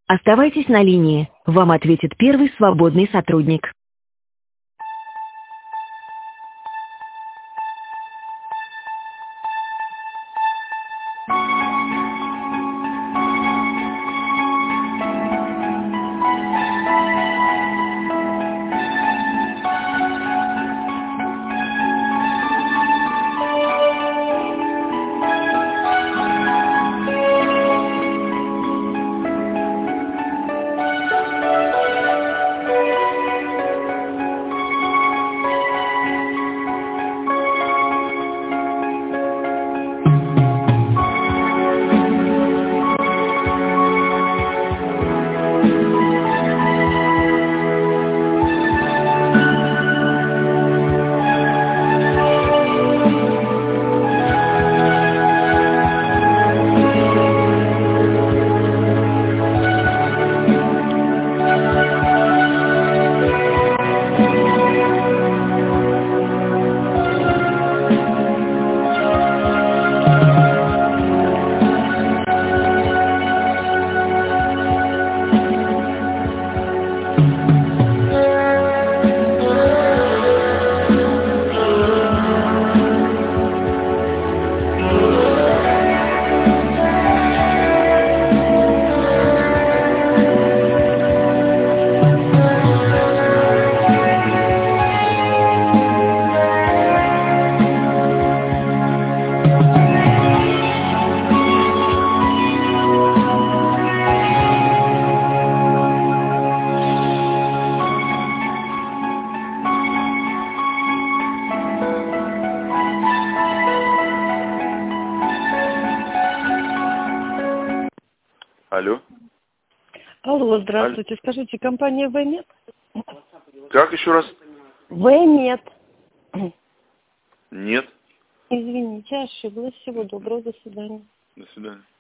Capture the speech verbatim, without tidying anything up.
Оставайтесь на линии. Вам ответит первый свободный сотрудник. Алло. Алло, здравствуйте. Алло. Скажите, компания Вэмет? Как еще раз? Вэмет. Нет. Извините, ошиблась. Всего доброго, до свидания. До свидания.